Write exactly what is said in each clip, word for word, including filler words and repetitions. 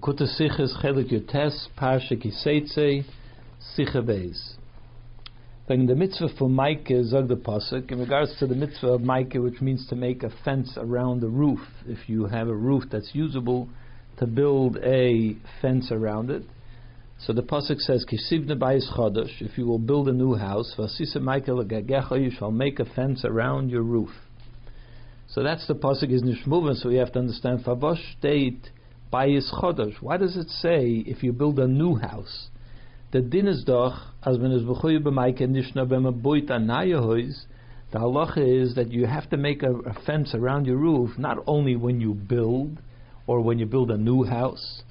Lakuta Sichas Chelik Yotes Parsha Kiseitze Sicha Beis. Then the mitzvah for Maike zog the pasuk in regards to the mitzvah of Maike, which means to make a fence around the roof. If you have a roof that's usable, to build a fence around it. So the pasuk says, "Kisivne bayis chodesh." If you will build a new house, vasisa Maike legagecha, you shall make a fence around your roof. So that's the pasuk is nishmuven. So we have to understand Favash state bayis chodesh. Why does it say if you build a new house? The din is doch as when is b'chuy b'maike nishna b'maboit anayahois. The halacha is that you have to make a, a fence around your roof, not only when you build or when you build a new house.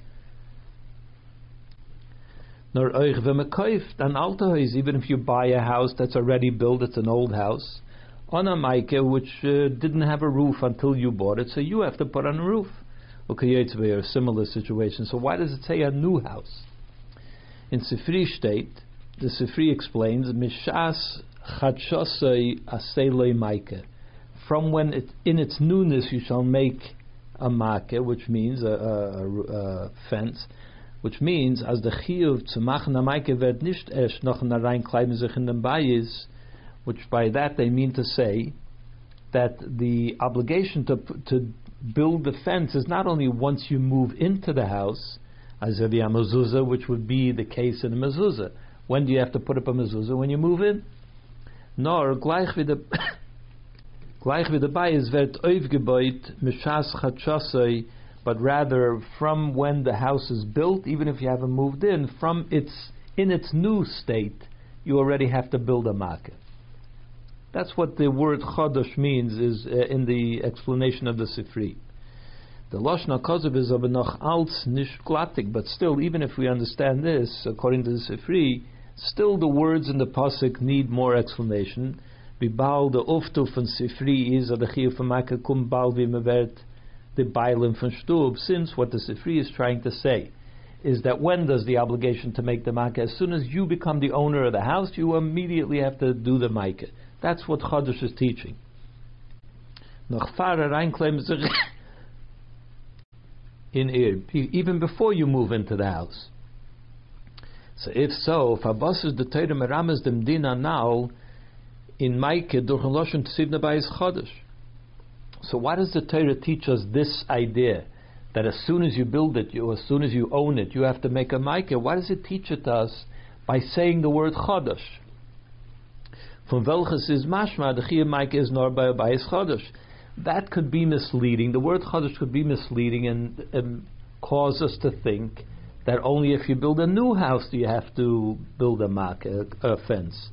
Nor oich v'mekoif an altahois, even if you buy a house that's already built, it's an old house, on a maike which uh, didn't have a roof until you bought it, so you have to put on a roof. Okay, it's a similar situation. So why does it say a new house? In Sifri state, the Sifri explains, Mishas Chadshosei Aselei Maike. From when it, in its newness you shall make a maike, which means a, a, a, a fence, which means as the chiyuv zu machen a maike wird nicht erst noch na rein kleiben sich in den bayis, which by that they mean to say that the obligation to to build the fence is not only once you move into the house, as a mezuzah, which would be the case in a mezuzah. When do you have to put up a mezuzah? When you move in. Nor gleich wie the gleich wie the bayis wird aufgebaut mishas chatshasei, but rather from when the house is built, even if you haven't moved in, from its in its new state, you already have to build a makkah. That's what the word chodesh means, is uh, in the explanation of the Sifri. The Lashon HaKosav is aber noch als nicht glattig, but still, even if we understand this, according to the Sifri, still the words in the pasuk need more explanation. Bibal the uftu von Sifri is the chiyuv von makkah kum bal v'mevert the bailim von stub. Since what the Sifri is trying to say is that when does the obligation to make the makkah? As soon as you become the owner of the house, you immediately have to do the makkah. That's what Chodesh is teaching. Noch fahre reinklemmen sich in ir, even before you move into the house. So if so, if Abbas is the Torah merames dem dina now in Maike durch ein Lashon Tzivna Bayis Chodesh. So why does the Torah teach us this idea that as soon as you build it, you, as soon as you own it, you have to make a Maike? Why does it teach it us by saying the word Chodesh? From welches is mashma the chiyuv maike is nor by bayis chodesh. That could be misleading. The word chodesh could be misleading and, and cause us to think that only if you build a new house do you have to build a makke, a, a fence.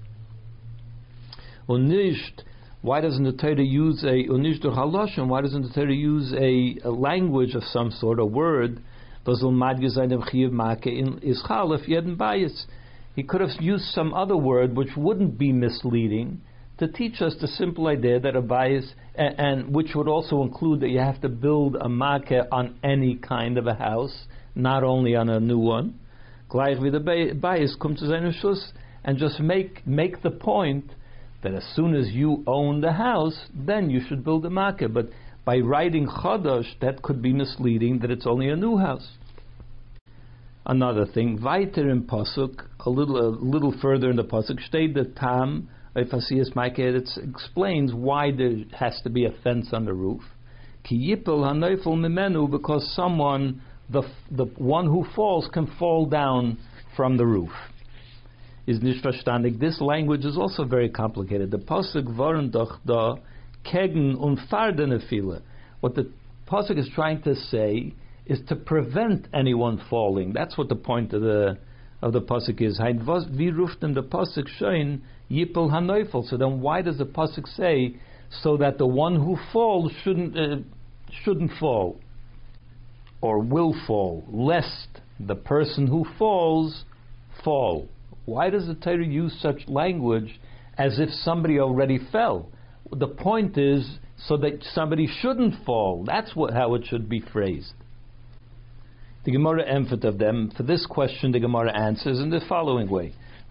Unisht, why doesn't the Torah use a unisht or haloshen? Why doesn't the Torah use a, a language of some sort, a word? Bazul mad gezayim chiyuv maike in ischal if yedin bayis. He could have used some other word which wouldn't be misleading to teach us the simple idea that a bias, and, and which would also include that you have to build a makkah on any kind of a house, not only on a new one. Gleich wie the bias kommt zu seinem Schuss, and just make make the point that as soon as you own the house, then you should build a makkah. But by writing chodesh, that could be misleading that it's only a new house. Another thing, weiter in pasuk, a little a little further in the pasuk, steht the tam efasias maike. It explains why there has to be a fence on the roof. Ki yipel hanoifel mimenu, because someone, the the one who falls, can fall down from the roof. Is nicht verstandig. This language is also very complicated. The pasuk waren doch da kegen und fardene viele. What the pasuk is trying to say is to prevent anyone falling. That's what the point of the of the pasuk is. Vi ruften the pasuk shoin yipel hanoifel. So then, why does the pasuk say so that the one who falls shouldn't uh, shouldn't fall or will fall, lest the person who falls fall? Why does the Torah use such language as if somebody already fell? The point is so that somebody shouldn't fall. That's what how it should be phrased. The Gemara emphasis of them for this question. The Gemara answers in the following way: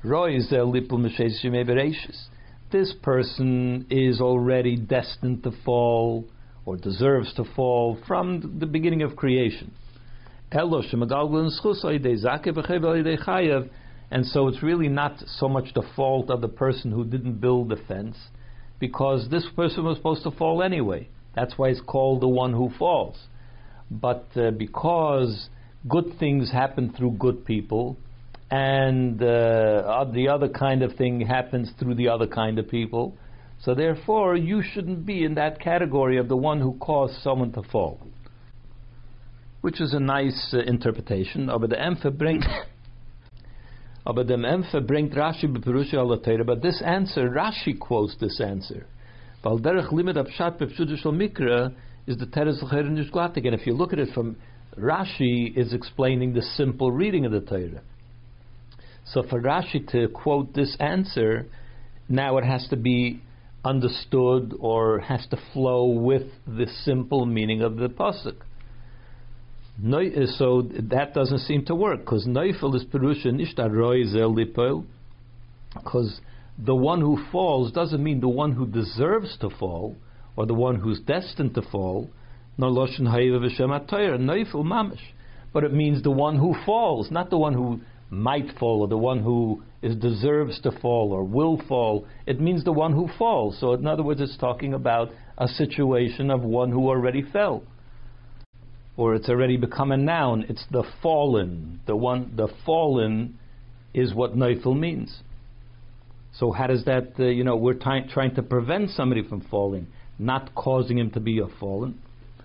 This person is already destined to fall, or deserves to fall from the beginning of creation. And so it's really not so much the fault of the person who didn't build the fence, because this person was supposed to fall anyway. That's why it's called the one who falls. But uh, because good things happen through good people, and uh, the other kind of thing happens through the other kind of people, so therefore you shouldn't be in that category of the one who caused someone to fall. Which is a nice uh, interpretation. Aber der Empher bringt, aber der Empher bringt Rashi beperusha ala Torah. But this answer, Rashi quotes this answer. Weil derech limit apshat bepshudah shel mikra is the teres l'chayr nish glatik. And if you look at it from Rashi, is explaining the simple reading of the Torah. So for Rashi to quote this answer, now it has to be understood or has to flow with the simple meaning of the pasuk. No, so that doesn't seem to work, because Neufel is Perusha Nishta Roizel Lipel, because the one who falls doesn't mean the one who deserves to fall or the one who's destined to fall. No Loshen Hayiv V'Shem HaTorah Neufel Mamish, but it means the one who falls, not the one who might fall or the one who is deserves to fall or will fall. It means the one who falls. So in other words, it's talking about a situation of one who already fell. Or it's already become a noun. It's the fallen. The one, the fallen, is what neifel means. So how does that? Uh, you know, we're ty- trying to prevent somebody from falling, not causing him to be a fallen.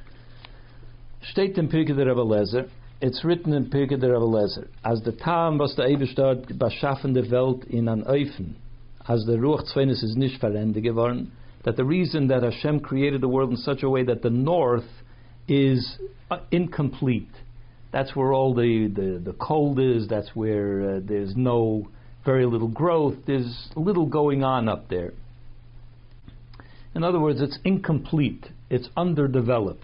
Steht in Pirkei der Rebbe Lezer. It's written in Pirkei der Rebbe Lezer. As the Tam was der Eibestad beschaffen der Welt in an Eufen, as the Ruach Tzvenis is nicht verendet geworden, that the reason that Hashem created the world in such a way that the north is uh, incomplete. That's where all the, the, the cold is. That's where uh, there's no, very little growth. There's little going on up there. In other words, it's incomplete. It's underdeveloped.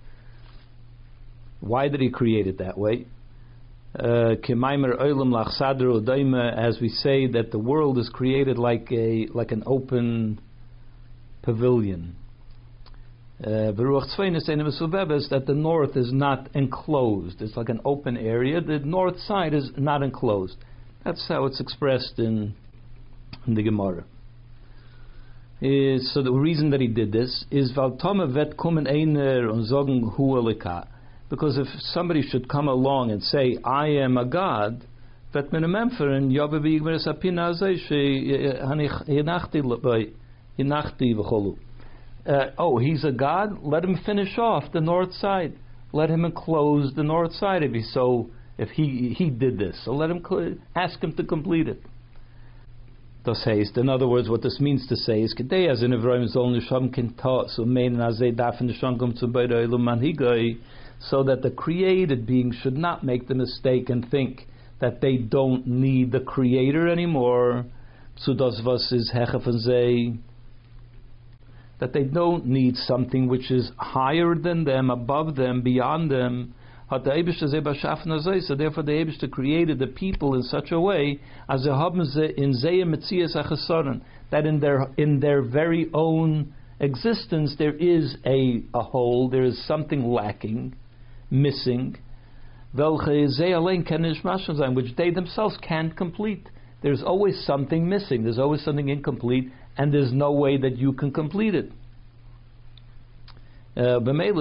Why did he create it that way? Uh, as we say that the world is created like a like an open pavilion. Uh, that the north is not enclosed. It's like an open area. The north side is not enclosed. That's how it's expressed in, in the Gemara. Is, so the reason that he did this is because if somebody should come along and say, I am a God, Uh, oh, he's a God? Let him finish off the north side. Let him enclose the north side if he so if he he did this. So let him cl- ask him to complete it. Das heißt, in other words, what this means to say is Kedei as in Evroim Zol Nisham Kinta so meinen as they darf Nisham come to Beide Elam Manhigai, so that the created being should not make the mistake and think that they don't need the Creator anymore. So das was is Hechef and Zeh, that they don't need something which is higher than them, above them, beyond them. So therefore the Eibishter created the people in such a way as that in their in their very own existence there is a, a hole, there is something lacking, missing, which they themselves can't complete. There's always something missing, there's always something incomplete, and there's no way that you can complete it. Uh,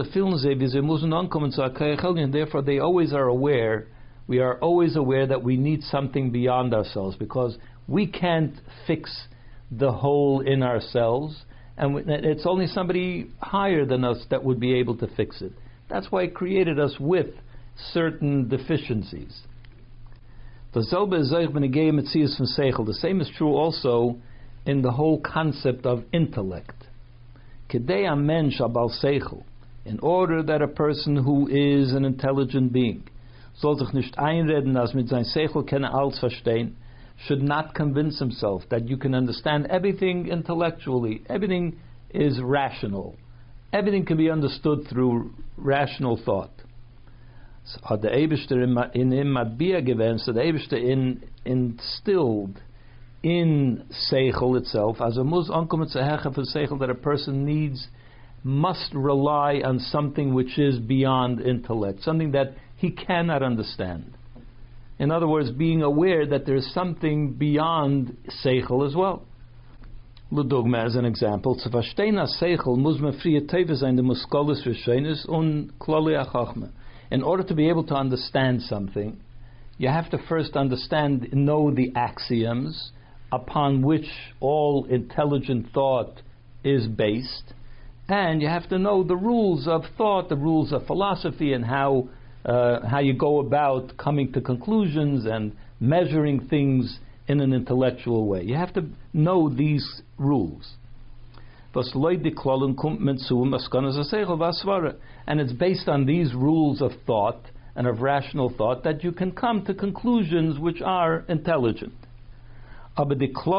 therefore they always are aware, we are always aware that we need something beyond ourselves, because we can't fix the hole in ourselves, and it's only somebody higher than us that would be able to fix it. That's why He created us with certain deficiencies. The same is true also in the whole concept of intellect. In order that a person who is an intelligent being should not convince himself that you can understand everything intellectually. Everything is rational. Everything can be understood through rational thought. So the Eibishter in him Matbia given, so the Eibishter in instilled in Seichel itself, as a muz ankom it's a hechef of Seichel, that a person needs, must rely on something which is beyond intellect, something that he cannot understand. In other words, being aware that there is something beyond seichel as well. Ludogma, as an example, zu verstehen as seichel muss man frie teve sein de muskolis rishenis und kloli achachma. In order to be able to understand something, you have to first understand, know the axioms upon which all intelligent thought is based, and you have to know the rules of thought, the rules of philosophy, and how uh, how you go about coming to conclusions and measuring things in an intellectual way. You have to know these rules. And it's based on these rules of thought and of rational thought that you can come to conclusions which are intelligent. But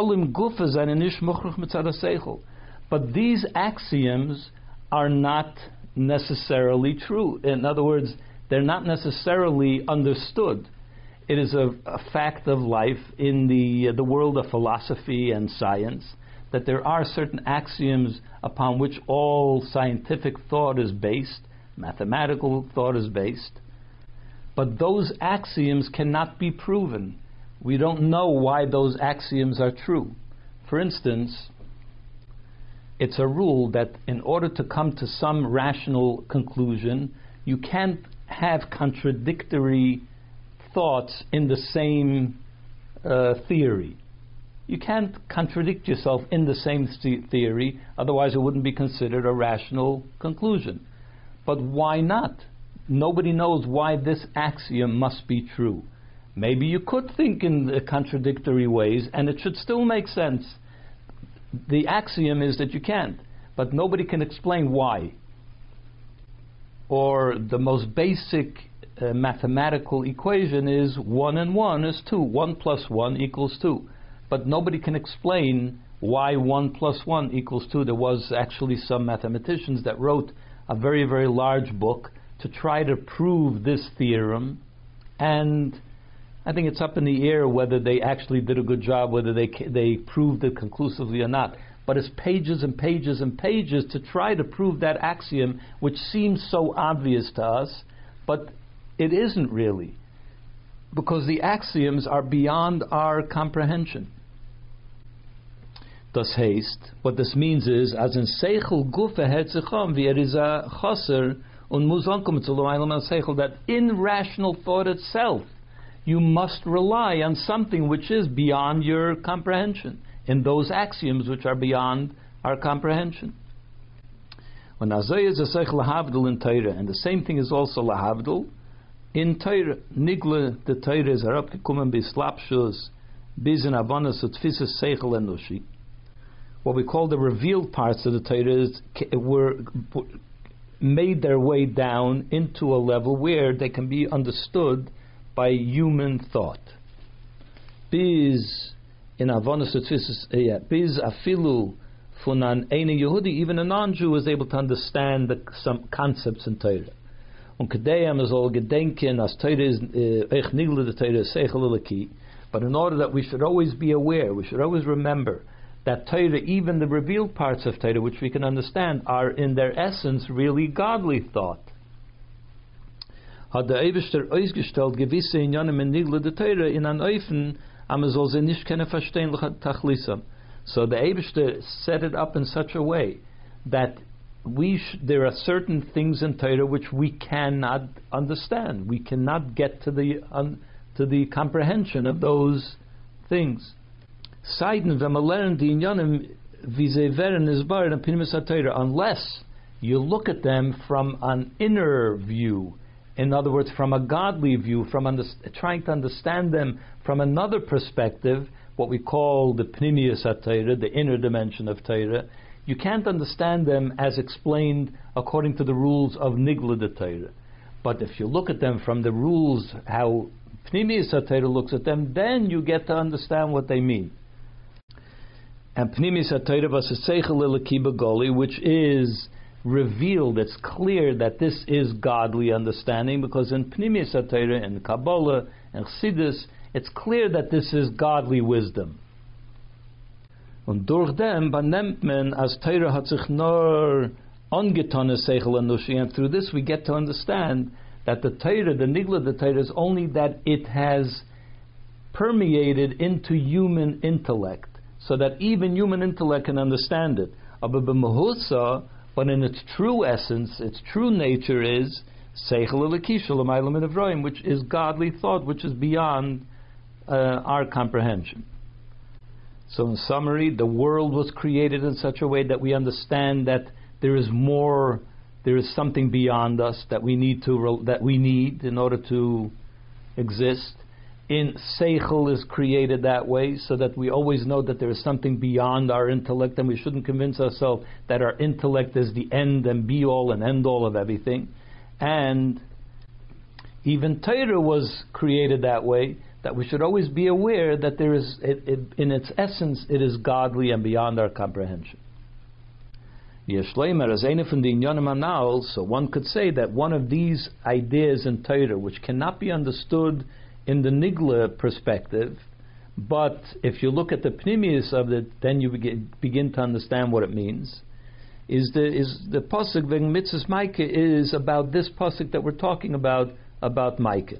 these axioms are not necessarily true. In other words, they're not necessarily understood. It is a, a fact of life in the uh, the world of philosophy and science that there are certain axioms upon which all scientific thought is based, mathematical thought is based. But those axioms cannot be proven. We don't know why those axioms are true. For instance, it's a rule that in order to come to some rational conclusion, you can't have contradictory thoughts in the same uh, theory. You can't contradict yourself in the same th- theory, otherwise it wouldn't be considered a rational conclusion. But why not? Nobody knows why this axiom must be true. Maybe you could think in uh, contradictory ways and it should still make sense. The axiom is that you can't, but nobody can explain why. Or the most basic uh, mathematical equation is one and one is two. One plus one equals two. But nobody can explain why one plus one equals two. There was actually some mathematicians that wrote a very, very large book to try to prove this theorem, and I think it's up in the air whether they actually did a good job, whether they they proved it conclusively or not. But it's pages and pages and pages to try to prove that axiom, which seems so obvious to us, but it isn't really, because the axioms are beyond our comprehension. Das heißt, what this means is, as in Seichel Gufe Herzicham, wie er is a Chaser, und muss ankommen zu Loaylam and Seichel, that in rational thought itself, you must rely on something which is beyond your comprehension, in those axioms which are beyond our comprehension. When Azay is a Seichel Lahavdil in Torah, and the same thing is also Lahavdil, in Torah, Nigle, the Torah is Arab Kikumen Bislapshus, Bizin Avanas Utfisis Seichel Enoshi. What we call the revealed parts of the Torah is, were made their way down into a level where they can be understood by human thought. Biz in Avonos yeah, Biz afilu funan eine Yehudi, even a non-Jew is able to understand the, some concepts in Torah. Und kedayam is all gedenken as Torah is eich nigle the Torah seichel eliki. But in order that we should always be aware, we should always remember that Torah, even the revealed parts of Torah, which we can understand, are in their essence really godly thought. Hat der Eibishter ausgestellt gewisse Inyanim in Nigle de Torah in an Eufen, aber soll sie nicht können verstehen tachlisam. So the Eibishter set it up in such a way that we sh- there are certain things in Torah which we cannot understand. We cannot get to the un- to the comprehension of those things. Seiden, wenn man lernt die Inyanim, wie sie werden isbar in Pnimis HaTorah, unless you look at them from an inner view, in other words, from a godly view, from under, trying to understand them from another perspective, what we call the Pnimis HaTorah, the inner dimension of Torah, you can't understand them as explained according to the rules of Nigla de Torah. But if you look at them from the rules, how Pnimis HaTorah looks at them, then you get to understand what they mean. And Pnimis HaTorah v'as seichel eliki b'goli, which is revealed, it's clear that this is godly understanding, because in Pnimis HaTorah, in Kabbalah, and Chassidus, it's clear that this is godly wisdom. Und durch dem benimmt man as Torah hat sich nur angetan seichel anushi, and through this we get to understand that the Torah, the nigla, the Torah is only that it has permeated into human intellect, so that even human intellect can understand it. But in its true essence, its true nature is seichel elekisha l'mayla min avroim, which is godly thought, which is beyond uh, our comprehension. So, in summary, the world was created in such a way that we understand that there is more, there is something beyond us that we need to that we need in order to exist. In seichel is created that way, so that we always know that there is something beyond our intellect, and we shouldn't convince ourselves that our intellect is the end and be all and end all of everything. And even Torah was created that way, that we should always be aware that there is, it, it, in its essence, it is godly and beyond our comprehension. So one could say that one of these ideas in Torah, which cannot be understood in the Nigla perspective, but if you look at the pnimius of it, then you begin, begin to understand what it means, is the is the pasuk v'eng mitzvahs Maike is about this pasuk that we're talking about, about Maike.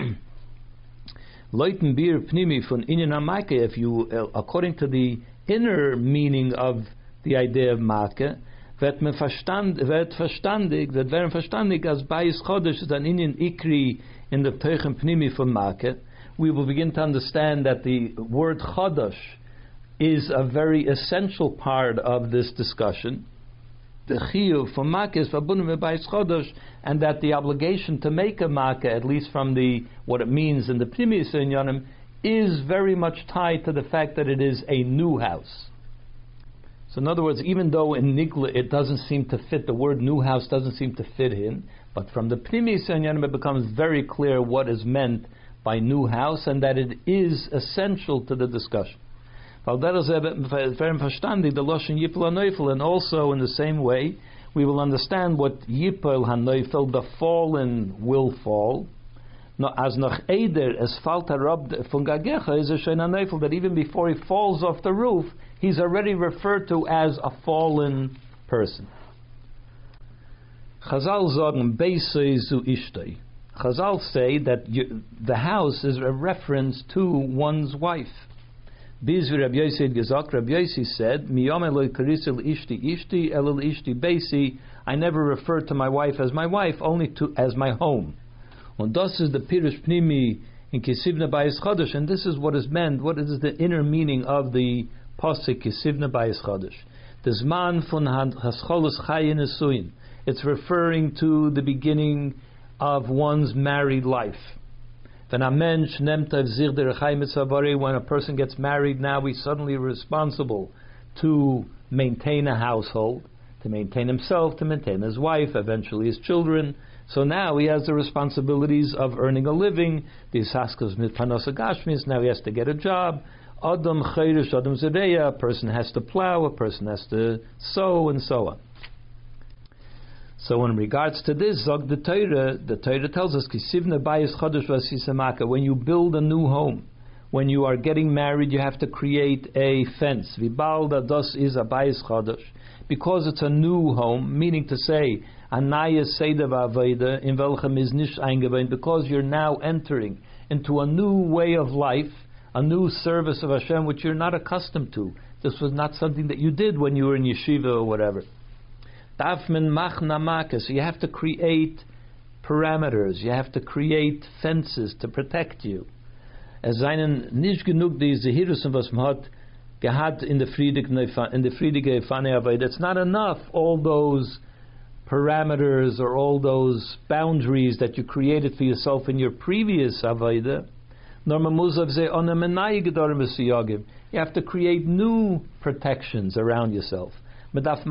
Leuten bir pnimi von inyan Maike, if you, uh, according to the inner meaning of the idea of Maike, wird man verstand, wird verstandig, wird werden verstandig as Bayis Chodesh is an inyan ikri in the Teichen Pnimi from Makkah, we will begin to understand that the word Chodesh is a very essential part of this discussion. The Chiyuv from Makkah is verbunden mit Bayis Chodesh, and that the obligation to make a Makkah, at least from the what it means in the Pnimi Sinyanim, is very much tied to the fact that it is a new house. So in other words, even though in Nigla it doesn't seem to fit, the word new house doesn't seem to fit in, but from the Pnimi Sinyanim it becomes very clear what is meant by new house, and that it is essential to the discussion. And also in the same way, we will understand what Yipel HaNeufel, the fallen, will fall. As noch Eider, es fällt herab von Gagecha, is a Shein HaNeufel, that even before he falls off the roof, he's already referred to as a fallen person. Chazal sagen, Beisei zu Ishtei. Chazal say that you, the house is a reference to one's wife. Bizvi Rabbi Yossi had gesagt, Rabbi Yossi said, Miyom eloi karisel ishti ishti elul ishti beisi. I never refer to my wife as my wife, only to as my home. And das is the Pirush Pnimi in Kisivna Bayis Chodesh, and this is what is meant, what is the inner meaning of the Pasuk Kisivna Bayis Chodesh. The Zman von Hascholus Chayin Esuyin. It's referring to the beginning of one's married life. When a person gets married, now he's suddenly responsible to maintain a household, to maintain himself, to maintain his wife, eventually his children. So now he has the responsibilities of earning a living. Now he has to get a job. Adam chayrish, Adam zereya, a person has to plow, a person has to sow, and so on. So in regards to this, Zog the Torah, the Torah tells us, Kisivna Bayis Chodesh v'asisamaka, when you build a new home, when you are getting married, you have to create a fence. Vibalda das is a Bayis Chodesh, because it's a new home, meaning to say, Anaya Seder v'Aveda, in welchem is nish eingeweint, because you're now entering into a new way of life, a new service of Hashem, which you're not accustomed to. This was not something that you did when you were in yeshiva or whatever. So you have to create parameters, you have to create fences to protect you. Es seinen nicht genug die Zehirusen, was man hat gehad in the friedige Fane Aved. It's not enough, all those parameters or all those boundaries that you created for yourself in your previous Aved. You have to create new protections around yourself. You have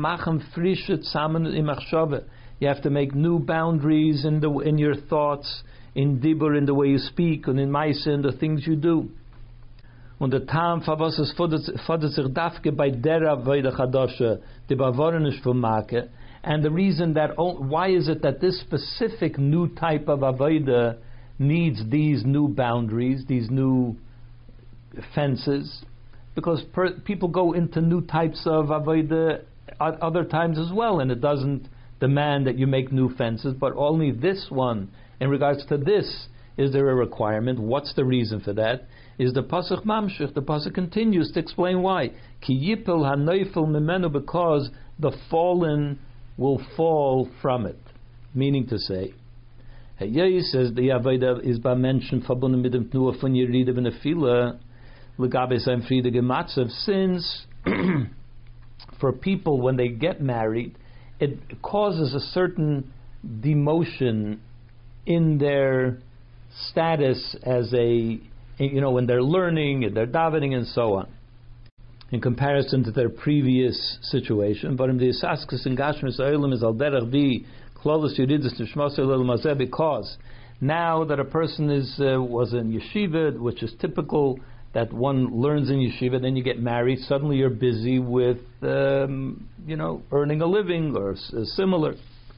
to make new boundaries in the in your thoughts, in dibur, in the way you speak, and in maise, in the things you do. Und der Tam was es fordert sich dafke bei der Avodah Chadasha, die Bavorinish von Makkah, and the reason that why is it that this specific new type of Avodah needs these new boundaries, these new fences? Because per, people go into new types of Avodah at other times as well, and it doesn't demand that you make new fences, but only this one In regards to this, is there a requirement? What's the reason for that? Is the pasuk mamshich? The pasuk continues to explain why. Ki yipel hanoifel mimenu, because the fallen will fall from it. Meaning to say, Hayei says the avodah is by mention verbunden mit dem Tnuah von Yerida ben Nefila legabe sein Friede gematzev, since for people when they get married, it causes a certain demotion in their status as a, you know, when they're learning and they're davening and so on, in comparison to their previous situation. But in the Isaskus and Gashmis Oilim is al derech bi klolus yuridus nishmas oilim hazeh, because now that a person is uh, was in yeshiva, which is typical that one learns in yeshiva, then you get married, suddenly you're busy with um, you know, earning a living or s- similar.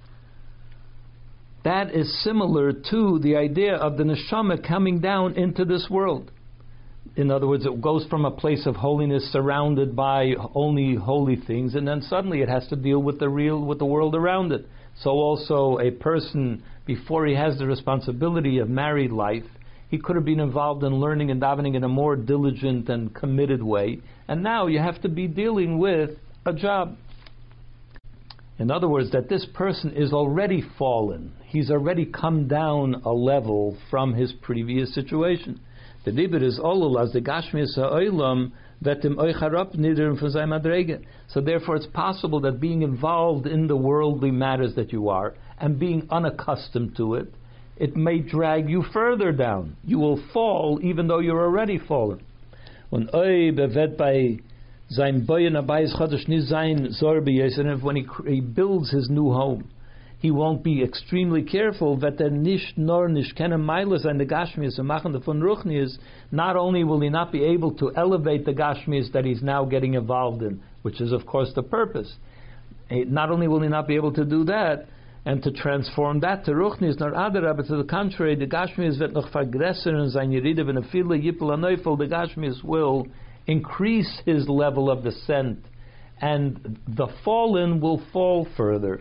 That is similar to the idea of the neshama coming down into this world. In other words, it goes from a place of holiness surrounded by only holy things, and then suddenly it has to deal with the real, with the world around it. So also a person, before he has the responsibility of married life, he could have been involved in learning and davening in a more diligent and committed way, and now you have to be dealing with a job. In other words, that this person is already fallen. He's already come down a level from his previous situation. The dibur is olul as the gashmius ha'olam vetim oicharap niderim from zay madrege. So therefore it's possible that being involved in the worldly matters that you are, and being unaccustomed to it, it may drag you further down. You will fall even though you're already fallen. When oy bevet by sein boyen abayis chodesh ni sein zorbiyes, and if when he, he builds his new home, he won't be extremely careful that er nicht nor nicht kenne meile sein de gashmias and machen von ruchnias. Not only will he not be able to elevate the gashmias that he's now getting involved in, which is of course the purpose, not only will he not be able to do that and to transform that to ruchnias, nor adara, but to the contrary, the gashmias wird noch vergressern and sein yeride wenn a viele yippel anoifel, the gashmias will increase his level of descent, and the fallen will fall further.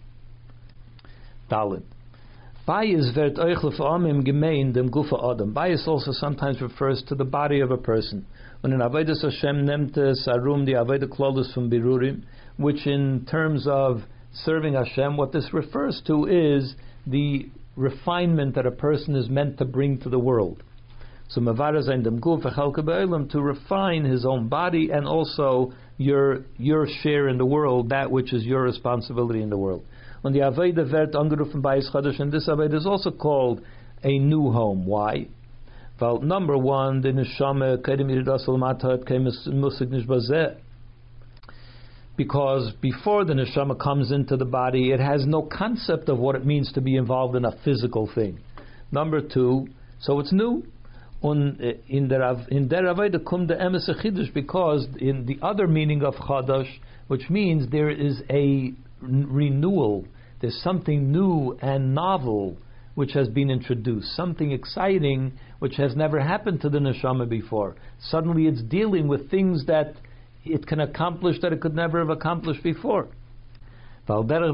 Dalit. Bayis wird euchle v'amim gemein dem gufa adam. Bayis also sometimes refers to the body of a person. When in Avodas Hashem nemte sarum the Avodah klolus from Birurim, which in terms of serving Hashem, what this refers to is the refinement that a person is meant to bring to the world. So mavara zayin dem guf v'chalke be'olam, to refine his own body and also your your share in the world, that which is your responsibility in the world. When the Avodah wird angerufen by Bayis Chodesh, and this Avodah is also called a new home. Why? Well, number one, the neshama kedem yiridas l'mata came musig nish bazeh. Because before the neshama comes into the body, it has no concept of what it means to be involved in a physical thing. Number two, so it's new. Und in der in der Avodah kum the emes chidush, because in the other meaning of chadash, which means there is a renewal, there's something new and novel which has been introduced, something exciting which has never happened to the neshama before. Suddenly it's dealing with things that it can accomplish that it could never have accomplished before. Similar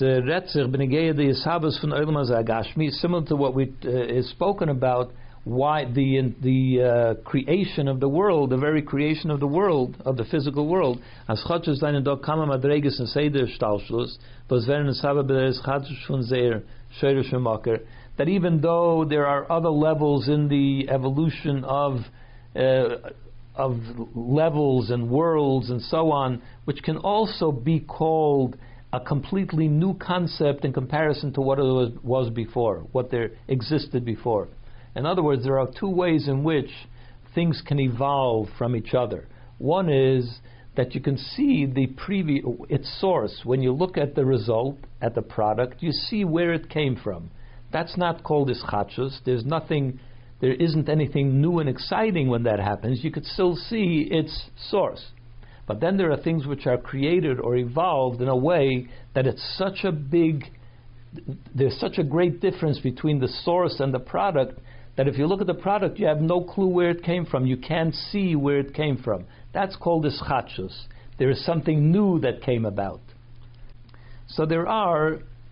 to what we uh, is spoken about, why the the uh, creation of the world, the very creation of the world, of the physical world, as chotches deine dog kama madreges and seder stalschluss, was werden es habe beres chotches von sehr schörisch maker, that even though there are other levels in the evolution of uh, of levels and worlds and so on, which can also be called a completely new concept in comparison to what it was, was before, what there existed before. In other words, there are two ways in which things can evolve from each other. One is that you can see the previous, its source. When you look at the result, at the product, you see where it came from. That's not called ischachus. There's nothing, there isn't anything new and exciting when that happens. You could still see its source. But then there are things which are created or evolved in a way that it's such a big, there's such a great difference between the source and the product, that if you look at the product, you have no clue where it came from. You can't see where it came from. That's called ischachus. There is something new that came about. So there are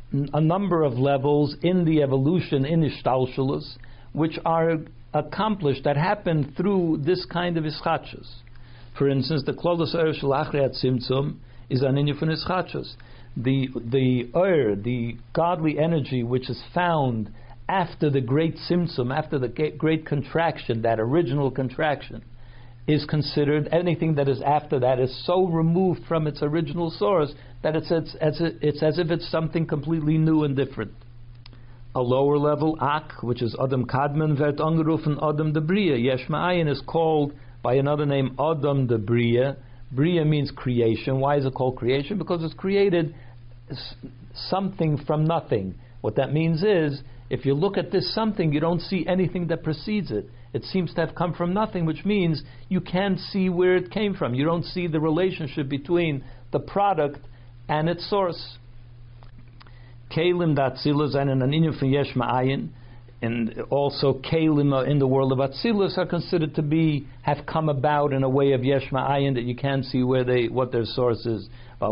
a number of levels in the evolution in Ishtalshalus, which are accomplished, that happen through this kind of ischachus. For instance, the Klodos Ur Shel Achrei Tzimtzum is an inyan from ischachus. The the Ur, the godly energy which is found after the great Tzimtzum, after the great contraction, that original contraction, is considered, anything that is after that is so removed from its original source that it's, it's, it's, it's as if it's something completely new and different. A lower level, Ak, which is Adam Kadman, Vert Angerufen Adam de Bria. Yesh Ma'ayin is called by another name Adam de Bria. Bria means creation. Why is it called creation? Because it's created something from nothing. What that means is, if you look at this something, you don't see anything that precedes it. It seems to have come from nothing, which means you can't see where it came from. You don't see the relationship between the product and its source. Kalim d'Atzilus and an inyan from Yesh Ma'ayin, and also Kalim in the world of Atzilus are considered to be, have come about in a way of Yesh Ma'ayin that you can't see where they, what their source is.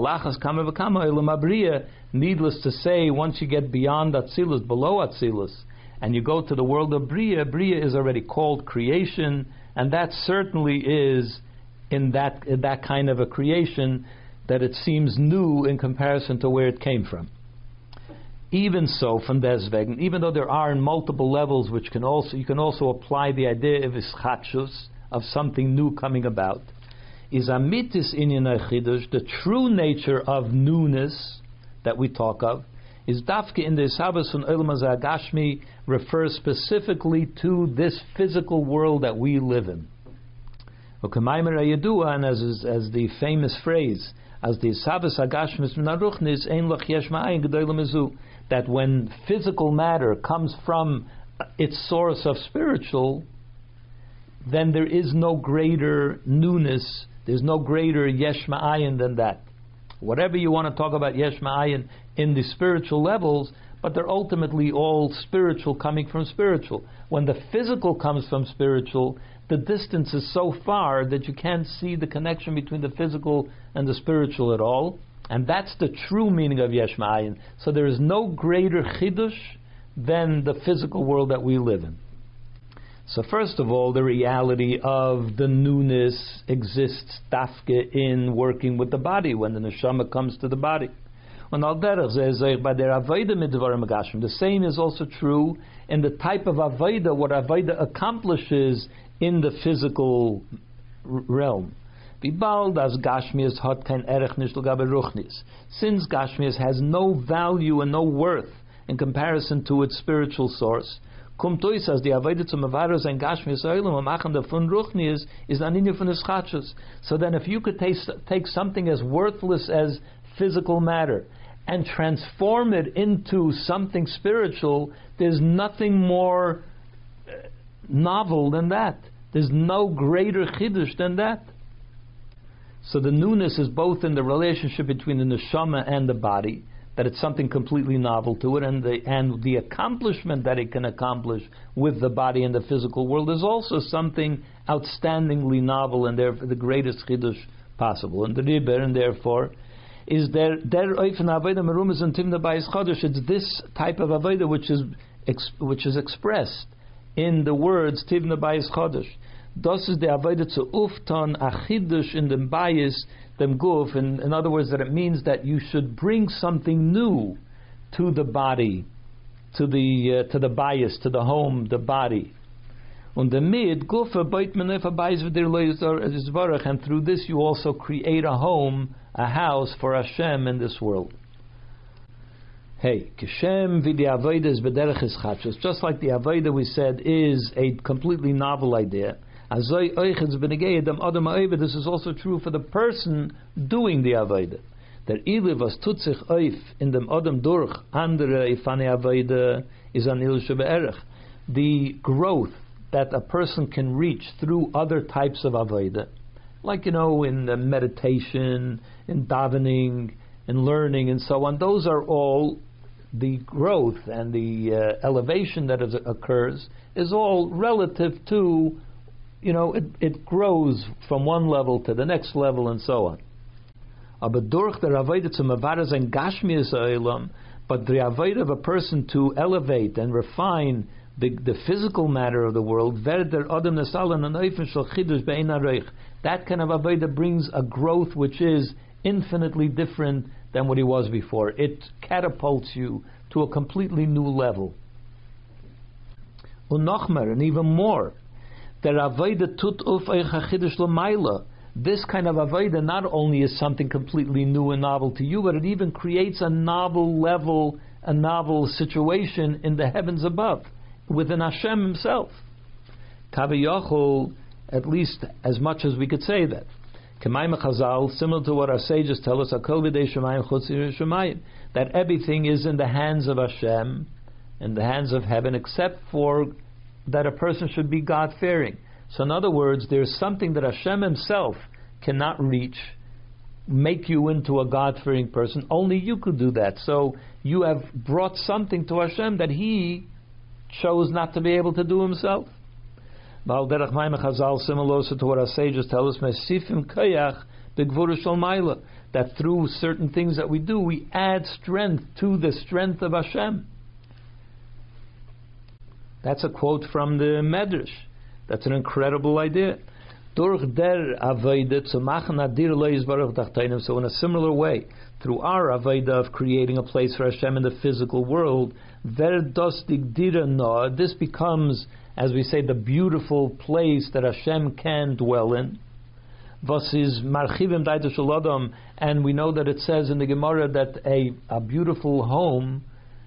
Needless to say, once you get beyond Atzilus, below Atzilus, and you go to the world of Bria, Bria is already called creation, and that certainly is in that in that kind of a creation that it seems new in comparison to where it came from. Even so, from deswegen, even though there are multiple levels which can also you can also apply the idea of ischachus, of something new coming about, is amitis inyan chidush, the true nature of newness that we talk of, is dafke in the Isabas and Olam Hazeh Agashmi, refers specifically to this physical world that we live in. And as is, as the famous phrase, as the Isabas Agashmis min Aruchnis ein lach yesh ma'ayin gedolim ezu, that when physical matter comes from its source of spiritual, then there is no greater newness, there's no greater yesh ma'ayin than that. Whatever you want to talk about yesh ma'ayin in the spiritual levels, but they're ultimately all spiritual, coming from spiritual. When the physical comes from spiritual, the distance is so far that you can't see the connection between the physical and the spiritual at all, and that's the true meaning of yesh ma'ayin. So there is no greater chidush than the physical world that we live in. So first of all, the reality of the newness exists dafke in working with the body, when the neshama comes to the body. The same is also true in the type of avodah, what avodah accomplishes in the physical realm. Since Gashmias has no value and no worth in comparison to its spiritual source, Kumtois as the avodah to Mavaros and Gashmias Olam Amachan the Fun Ruchnias is an inyan from Ischachus. So then, if you could taste, take something as worthless as physical matter and transform it into something spiritual, there's nothing more novel than that. There's no greater chiddush than that. So the newness is both in the relationship between the neshama and the body, that it's something completely novel to it, and the and the accomplishment that it can accomplish with the body in the physical world is also something outstandingly novel and therefore the greatest chiddush possible. And the riber, and therefore, is there der oifen avodah merumas and timna bayis chodesh. It's this type of avodah which is ex, which is expressed in the words timna bayis chodesh. Das is the avodah zu uftan achidush in dem bayis dem guf. In, in other words, that it means that you should bring something new to the body, to the uh, to the bayis, to the home, the body. And through this you also create a home, a house for Hashem in this world. Hey, Kishem v'di avodah is b'derech ischachus. Just like the avodah we said is a completely novel idea. This is also true for the person doing the avodah. Der Ile was tut sich auf in dem Adam durch andere ifane avodah is an ilusha be'erech. The growth that a person can reach through other types of avodah, like, you know, in uh, meditation, in davening, in learning, and so on. Those are all the growth and the uh, elevation that is, occurs is all relative to, you know, it, it grows from one level to the next level and so on. Aber durch der avodah zum Mavaros and Gashmias Olam, But the avoid of a person to elevate and refine the, the physical matter of the world, that kind of avodah brings a growth which is infinitely different than what he was before. It catapults you to a completely new level. And even more, this kind of avodah not only is something completely new and novel to you, but it even creates a novel level, a novel situation in the heavens above, within Hashem himself. Kaviyachol, at least as much as we could say that. K'mayim Chazal, similar to what our sages tell us, that everything is in the hands of Hashem, in the hands of heaven, except for that a person should be God-fearing. So in other words, there's something that Hashem himself cannot reach, make you into a God-fearing person. Only you could do that. So you have brought something to Hashem that he chose not to be able to do himself. Similar to what our sages tell us, that through certain things that we do, we add strength to the strength of Hashem. That's a quote from the Medrash. That's an incredible idea. So in a similar way, through our avodah of creating a place for Hashem in the physical world, this becomes, as we say, the beautiful place that Hashem can dwell in. And we know that it says in the Gemara that a, a beautiful home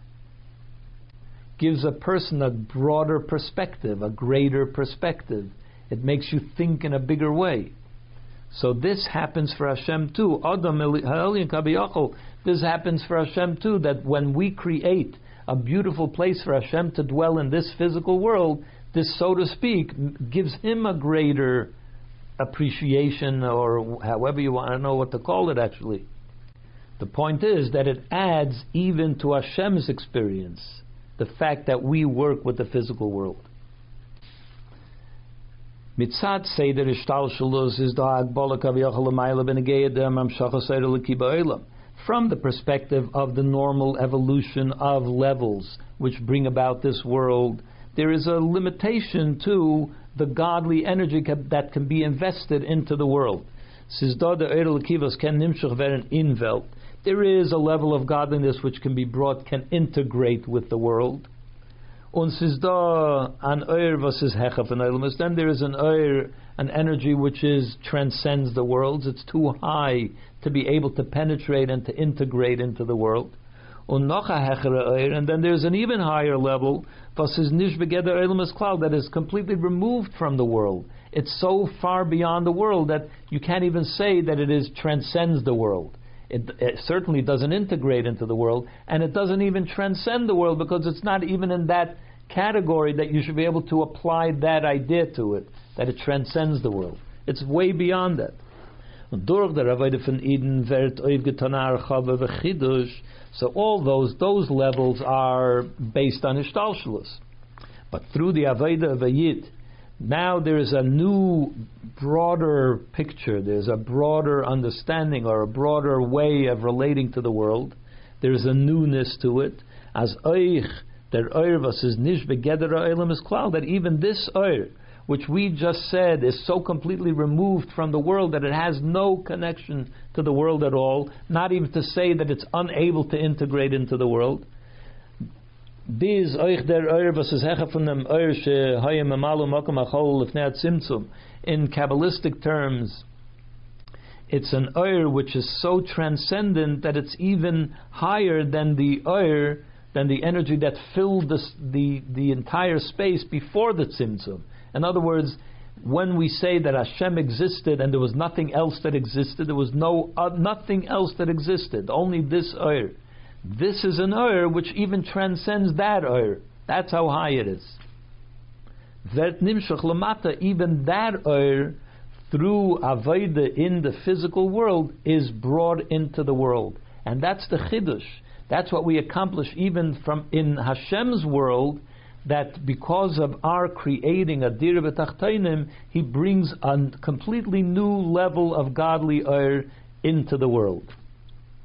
gives a person a broader perspective, a greater perspective. It makes you think in a bigger way. So this happens for Hashem too. This happens for Hashem too, that when we create a beautiful place for Hashem to dwell in this physical world, this, so to speak, gives him a greater appreciation, or however you want, I don't know what to call it actually. The point is that it adds even to Hashem's experience, the fact that we work with the physical world. Mitzad Seder Ishtalshalus is the Agbola Kaviyachal L'mayla B'negei Adam Amshacha Seder L'ki Ba'olam. From the perspective of the normal evolution of levels which bring about this world, there is a limitation to the godly energy that can be invested into the world. There is a level of godliness which can be brought, can integrate with the world. Then there is an oir, an energy which is transcends the worlds. It's too high to be able to penetrate and to integrate into the world. And then there's an even higher level that is completely removed from the world. It's so far beyond the world that you can't even say that it is transcends the world. It, it certainly doesn't integrate into the world, and it doesn't even transcend the world, because it's not even in that category that you should be able to apply that idea to it, that it transcends the world. It's way beyond that. So all those those levels are based on Ishtalshalus. But through the Avodah of a Yid, now there is a new, broader picture. There's a broader understanding, or a broader way of relating to the world. There's a newness to it. As Oich, der Oir was is nish begeder ha'olam is klal, that even this Oir, which we just said is so completely removed from the world that it has no connection to the world at all, not even to say that it's unable to integrate into the world. This Oich der Oir was is hecha von dem Oir she hayem amalu makom achol lefnei tzimtzum. In Kabbalistic terms, it's an Oir which is so transcendent that it's even higher than the Oir, than the energy that filled this, the the entire space before the tzimtzum. In other words, when we say that Hashem existed and there was nothing else that existed, there was no uh, nothing else that existed, only this Oir. This is an Oir which even transcends that Oir. That's how high it is. Vert nimshach lamata, even that Oir, through Avodah in the physical world, is brought into the world. And that's the Chiddush. That's what we accomplish even from in Hashem's world, that because of our creating a Dira B'Tachtainim, He brings a completely new level of godly Oir into the world.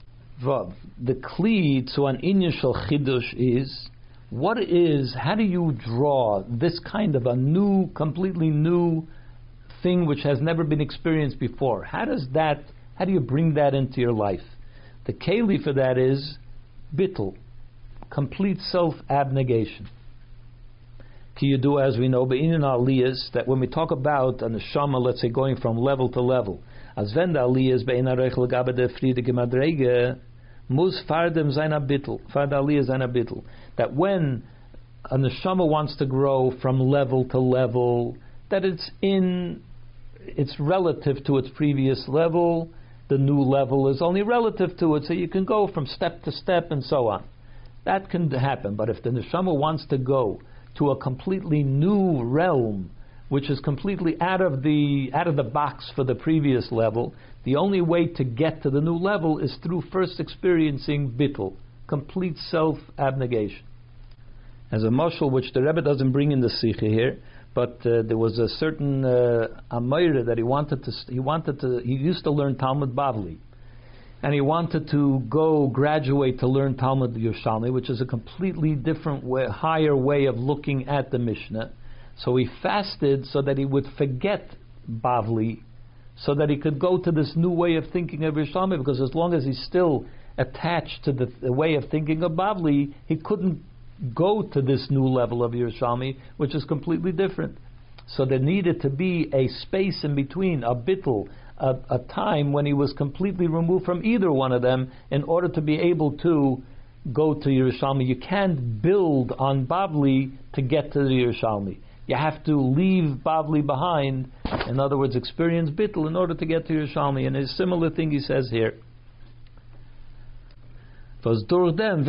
Vav. The kli to an initial chidush is, what is, how do you draw this kind of a new, completely new thing which has never been experienced before? How does that, how do you bring that into your life? The keli for that is bittul, complete self-abnegation. Ki you do, as we know, be'inin aliyas, that when we talk about an neshama, let's say going from level to level, as wenn the aliyas be'in arech legabe de friedige madrege, mus fardem seiner bittul, fard aliyas seiner bittul, that when a neshama wants to grow from level to level, that it's in, it's relative to its previous level. The new level is only relative to it, so you can go from step to step and so on. That can happen, but if the neshama wants to go to a completely new realm, which is completely out of the out of the box for the previous level, the only way to get to the new level is through first experiencing bittul, complete self-abnegation. As a mashal, which the Rebbe doesn't bring in the Sikha here, but uh, there was a certain uh, Amayra that he wanted to, he wanted to, he used to learn Talmud Bavli, and he wanted to go graduate to learn Talmud Yerushalmi, which is a completely different way, higher way of looking at the Mishnah. So he fasted so that he would forget Bavli, so that he could go to this new way of thinking of Yerushalmi, because as long as he's still attached to the, the way of thinking of Bavli, he couldn't go to this new level of Yerushalmi, which is completely different. So there needed to be a space in between, a bittul, a, a time when he was completely removed from either one of them, in order to be able to go to Yerushalmi. You can't build on Bavli to get to the Yerushalmi. You have to leave Bavli behind, in other words, experience bittul in order to get to Yerushalmi. And a similar thing he says here. Only through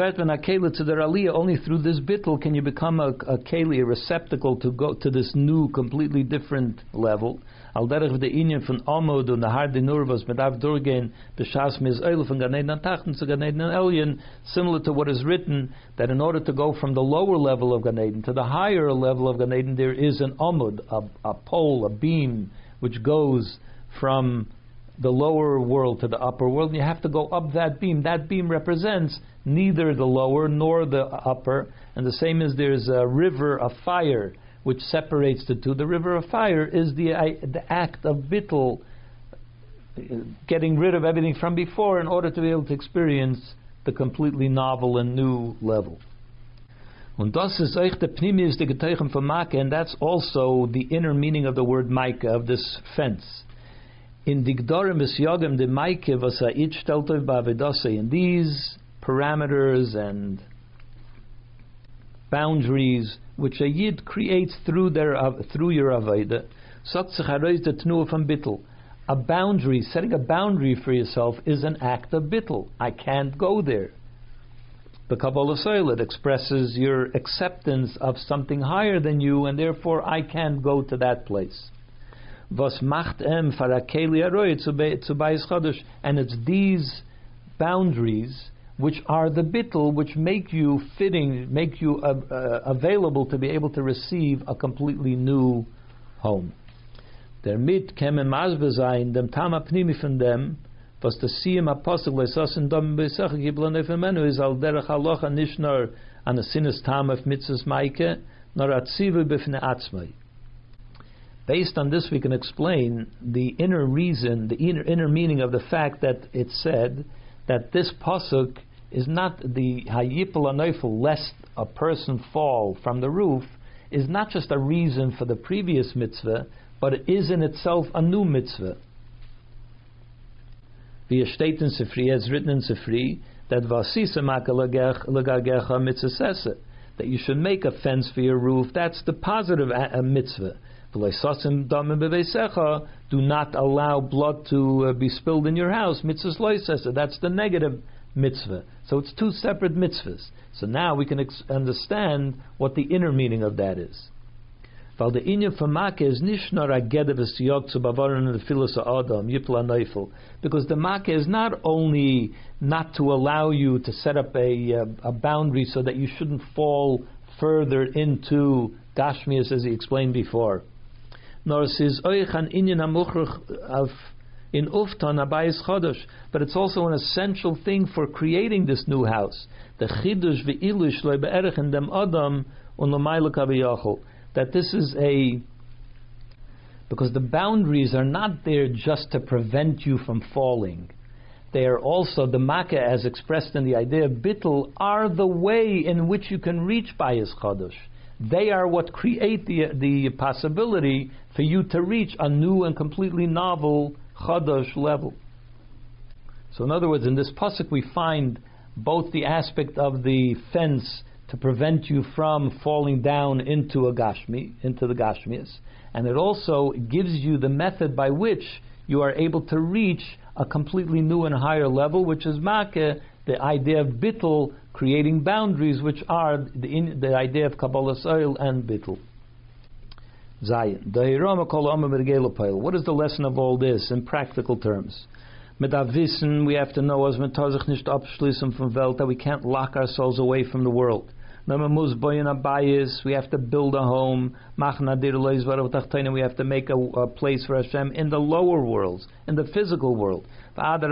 this bittul can you become a, a keli, a receptacle to go to this new, completely different level. Al derech de inyan von Amod und Nahar de Nurvos medav durgen b'shas miz'el von Gan Eden Tachten to Gan Eden Elyon, similar to what is written, that in order to go from the lower level of Gan Eden to the higher level of Gan Eden, there is an Amud, a, a pole, a beam, which goes from the lower world to the upper world, and you have to go up that beam. That beam represents neither the lower nor the upper, and the same as there's a river of fire which separates the two. The river of fire is the uh, the act of bittul, getting rid of everything from before in order to be able to experience the completely novel and new level. Und das ist euch der Pnimis de Geteuchen von Makkah, and that's also the inner meaning of the word Makkah, of this fence. In Digdorim is Yogim de Maike Vasa Ich Steltov Bavedase, in these parameters and boundaries which a Yid creates through their through your Aveda, from Bittul. A boundary, setting a boundary for yourself is an act of Bittul. I can't go there. The Kabbalah Soil, it expresses your acceptance of something higher than you, and therefore I can't go to that place. Was macht em farakeli aroy zu bayis chodesh, and it's these boundaries which are the bittul, which make you fitting, make you uh, uh, available to be able to receive a completely new home. Der mit kemen mazbe sein dem tam apnimi von dem, was the siyam apostle lesasen dom besach giblan efemenu is al derech halacha nicht nur an a sinnes tam of mitzvahs maike, nor atzivu bifne atzmai. Based on this, we can explain the inner reason, the inner, inner meaning of the fact that it said that this pasuk is not the hayipel anoifel, lest a person fall from the roof, is not just a reason for the previous mitzvah, but it is in itself a new mitzvah. Via steht in Sifri, as written in Sifri, that vasisa magagecha mitzvah, that you should make a fence for your roof. That's the positive a- a mitzvah. Do not allow blood to uh, be spilled in your house. Mitzvahs loisesa. That's the negative mitzvah. So it's two separate mitzvahs. So now we can ex- understand what the inner meaning of that is. Because the makkah is not only not to allow you to set up a, a, a boundary so that you shouldn't fall further into Gashmias, as he explained before, nor says oich an inyan amuchrach of in uftan abayis chodosh, but it's also an essential thing for creating this new house. The chidush ve'ilush lo be'erech in dem adam u'lomayla kaviyachol. That this is a, because the boundaries are not there just to prevent you from falling. They are also, the makkah as expressed in the idea of bittul, are the way in which you can reach bayis chodosh. They are what create the the possibility for you to reach a new and completely novel chodosh level. So in other words, in this pasuk we find both the aspect of the fence to prevent you from falling down into a gashmi, into the gashmias, and it also gives you the method by which you are able to reach a completely new and higher level, which is makkah, the idea of bittul, creating boundaries, which are the, in, the idea of Kabbalah soil and bittul. Zayin. What is the lesson of all this in practical terms? Mit wissen, we have to know as nicht abschließen vom Welt, that we can't lock ourselves away from the world. We have to build a home. We have to make a, a place for Hashem in the lower worlds, in the physical world. And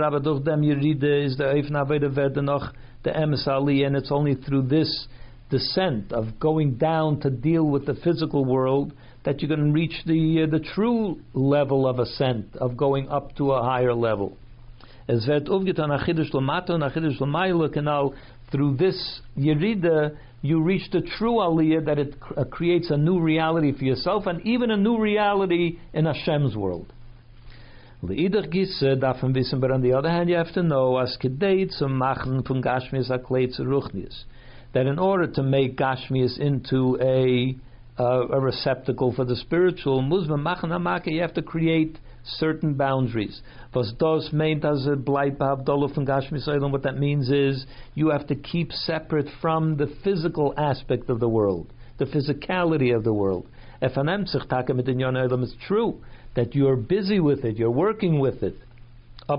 it's only through this descent of going down to deal with the physical world that you can reach the uh, the true level of ascent, of going up to a higher level. Through this Yerida, you reach the true aliyah, that it uh, creates a new reality for yourself and even a new reality in Hashem's world. But on the other hand, you have to know as that in order to make Gashmias into a uh, a receptacle for the spiritual, you have to create certain boundaries. What that means is you have to keep separate from the physical aspect of the world, the physicality of the world. It's true that you're busy with it, you're working with it, but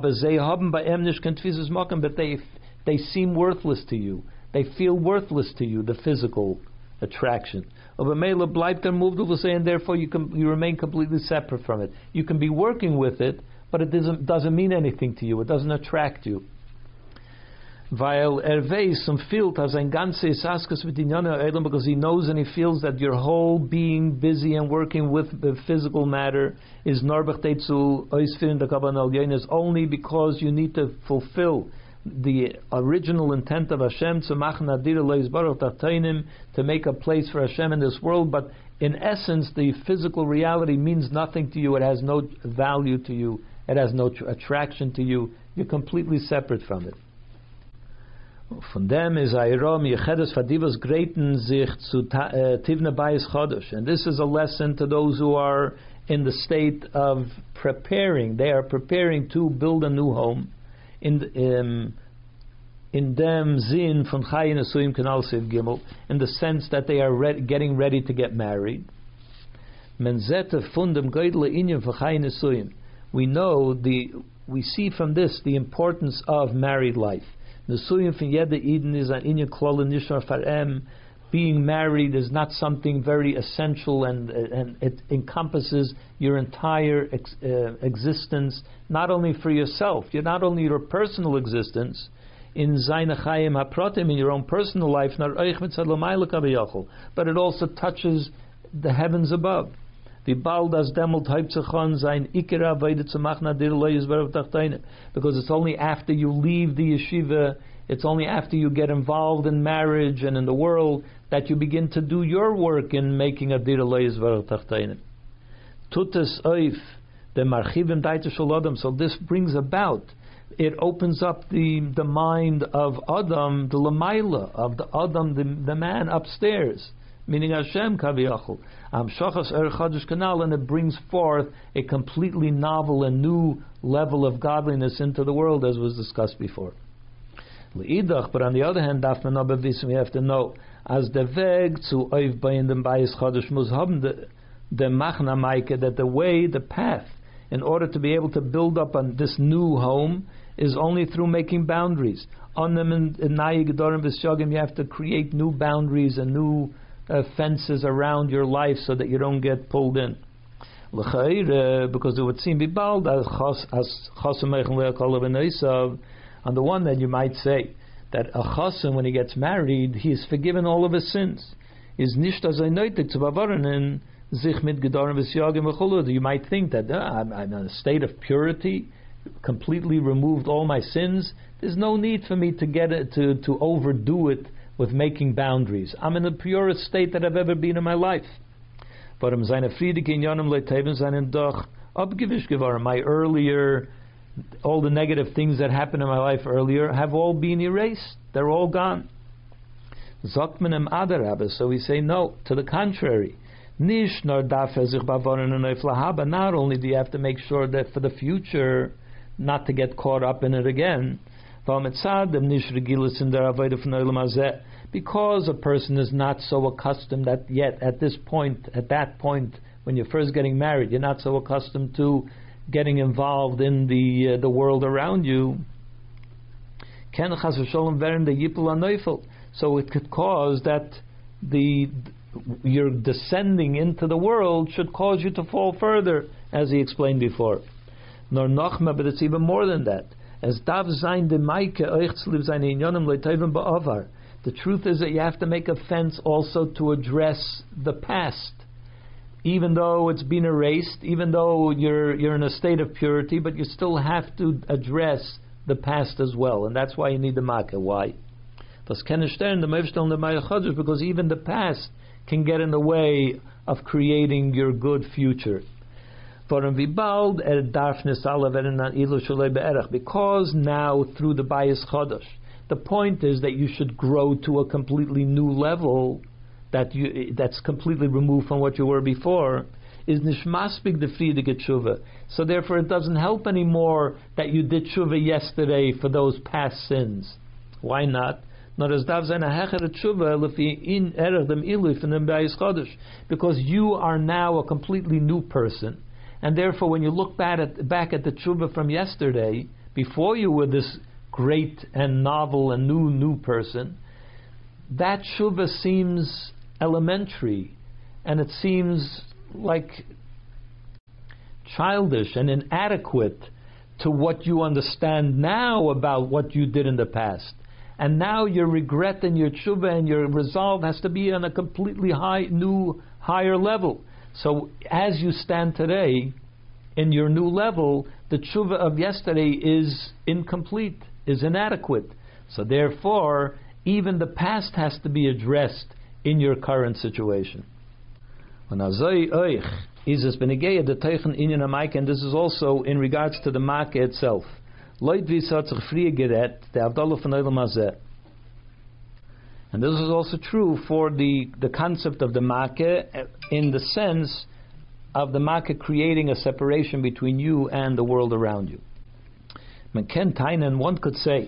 they, they seem worthless to you. They feel worthless to you, the physical attraction. And therefore you can you remain completely separate from it. You can be working with it, but it doesn't doesn't mean anything to you. It doesn't attract you. Weil er weiß und fühlt, als ein ganzes Askas mit den Elam, because he knows and he feels that your whole being busy and working with the physical matter is zu ausführen der Kabbalah is only because you need to fulfill the original intent of Hashem to machen adir leis baruch tachtonim, to make a place for Hashem in this world. But in essence, the physical reality means nothing to you. It has no value to you. It has no tr- attraction to you. You're completely separate from it. Von dem is Ayrom Yechedes Fadivas greiten sich zu Tivne Bayis Chodosh, and this is a lesson to those who are in the state of preparing. They are preparing to build a new home. In um, in dem Zin von Chayin Esuyim Kanal Sev Gimel, in the sense that they are re- getting ready to get married. Menzete fundem Geidle Inyan von Chayin Esuyim. We know the we see from this the importance of married life. Nesuyim von Yede Eden is an Inyan Klol Nishar Farem. Being married is not something very essential, and and it encompasses your entire ex, uh, existence, not only for yourself, you're not only your personal existence in Zayne Chayim HaProtim, in your own personal life, but it also touches the heavens above. Because it's only after you leave the yeshiva, it's only after you get involved in marriage and in the world that you begin to do your work in making a dir loyes varach tachtainim. Tutas oif the marchivim daita shel adam. So this brings about, it opens up the the mind of Adam, the lamaila of the Adam, the, the man upstairs, meaning Hashem kaviyachol. Am shachas er chadash kanal, and it brings forth a completely novel and new level of godliness into the world, as was discussed before. But on the other hand, we have to know as the weg zu oif bayin dem bayis chodesh muss haben the the machna maike, that the way, the path, in order to be able to build up on this new home, is only through making boundaries. On them in nayi gedorim v'shogim, you have to create new boundaries and new uh, fences around your life so that you don't get pulled in. Because it would seem bibald as chasam. On the one that you might say that a chasam, when he gets married, he is forgiven all of his sins. Is nicht as nötig zu bewahren sich mit gedoren besjagem v'cholu. You might think that uh, I'm, I'm in a state of purity, completely removed all my sins. There's no need for me to get it to to overdo it with making boundaries. I'm in the purest state that I've ever been in my life. But um seine Friedeke in Yonim leiteven seinen doch abgewischt geworden. My earlier, all the negative things that happened in my life earlier have all been erased. They're all gone. Sagt man im Adarabbe, so we say no, to the contrary. Nicht nur darf er sich bewahren und neufel haben. Not only do you have to make sure that for the future, not to get caught up in it again, because a person is not so accustomed that yet at this point, at that point, when you're first getting married, you're not so accustomed to getting involved in the uh, the world around you. So it could cause that the your descending into the world should cause you to fall further, as he explained before. Nor nochma, but it's even more than that. As dav zayin de maike euch live zayin inyonim leitayvim ba'avar. The truth is that you have to make a fence also to address the past, even though it's been erased, even though you're you're in a state of purity, but you still have to address the past as well, and that's why you need the makkah. Why? Because even the past can get in the way of creating your good future. Because now through the Bayis Chodesh, the point is that you should grow to a completely new level that you that's completely removed from what you were before. Is nishmaspik the friedige tshuva. So therefore, it doesn't help anymore that you did tshuva yesterday for those past sins. Why not? Because you are now a completely new person, and therefore, when you look back at back at the tshuva from yesterday, before you were this great and novel and new new person, that tshuva seems elementary, and it seems like childish and inadequate to what you understand now about what you did in the past. And now your regret and your tshuva and your resolve has to be on a completely high, new, higher level. So as you stand today, in your new level, the tshuva of yesterday is incomplete, is inadequate. So therefore, even the past has to be addressed in your current situation. And this is also in regards to the Makkah itself. And this is also true for the, the concept of the Makkah, in the sense of the Makkah creating a separation between you and the world around you. One could say,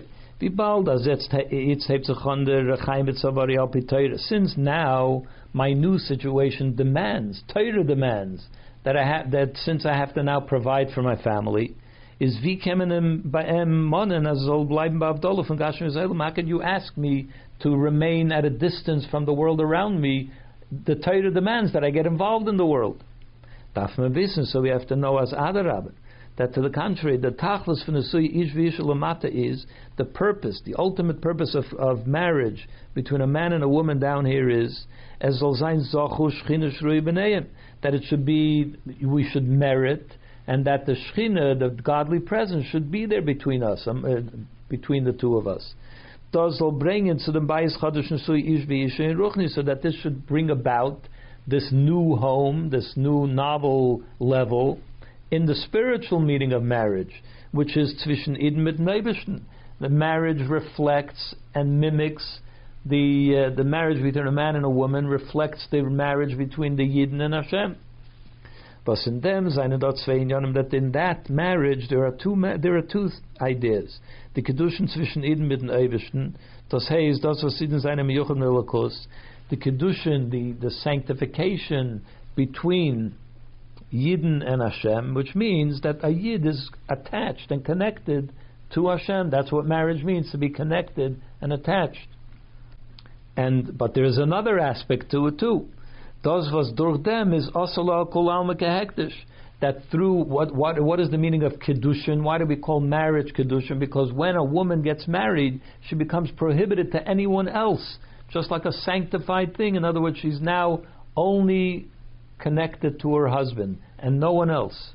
since now my new situation demands, Torah demands, that I have that since I have to now provide for my family, is wie kemen ba'em monen as soll bleiben ba'avdola von Gashmi Zaylim. How can you ask me to remain at a distance from the world around me? The Torah demands that I get involved in the world. Darf man wissen, so we have to know as Adarabah, that to the contrary, the tachlis von Nesui ish v'ish lamata is the purpose, the ultimate purpose of, of marriage between a man and a woman down here is as soll sein zachu shchina shrui b'neim, that it should be, we should merit, and that the Shechina, the godly presence, should be there between us, um, uh, between the two of us. Das soll bringen zu dem Bayis Chodesh Nesui ish v'ish ruchni, so that this should bring about this new home, this new novel level in the spiritual meaning of marriage, which is Zwischen Eden mit Neibishten. The marriage reflects and mimics the uh, the marriage between a man and a woman, reflects the marriage between the Yidden and Hashem. But in them, that in that marriage there are two there are two ideas. The kedushin zwischen Eden mit den Eibishten, das heißt, das was in seinem Yuchim Melokos, the kedushin, the the sanctification between Yidden and Hashem, which means that a Yid is attached and connected to Hashem. That's what marriage means, to be connected and attached. And but there is another aspect to it too. Das was durch them is asala kol alma kehektish. That through what what what is the meaning of kedushin? Why do we call marriage kedushin? Because when a woman gets married, she becomes prohibited to anyone else, just like a sanctified thing. In other words, she's now only connected to her husband and no one else.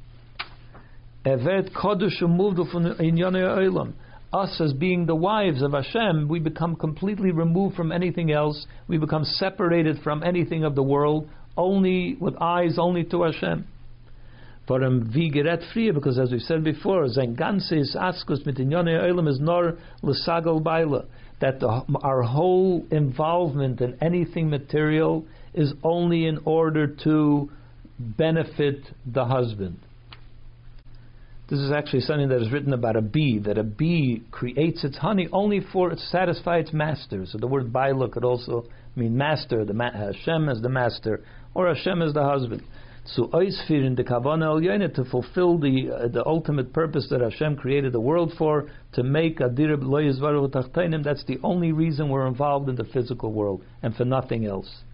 Evet kodesh u'muvdu from inyanei ha'olam. Us as being the wives of Hashem, we become completely removed from anything else. We become separated from anything of the world, only with eyes only to Hashem. For him vigeret frie, because as we said before, sein ganzes askus mit inyanei ha'olam is nor l'sagal baila, that the, our whole involvement in anything material is only in order to benefit the husband. This is actually something that is written about a bee, that a bee creates its honey only for to satisfy its master. So the word baila could also mean master, the ma- Hashem as the master, or Hashem as the husband. So oisfirin the kavana al to fulfill the uh, the ultimate purpose that Hashem created the world for, to make adir lo yizvaru tachtainim. That's the only reason we're involved in the physical world, and for nothing else.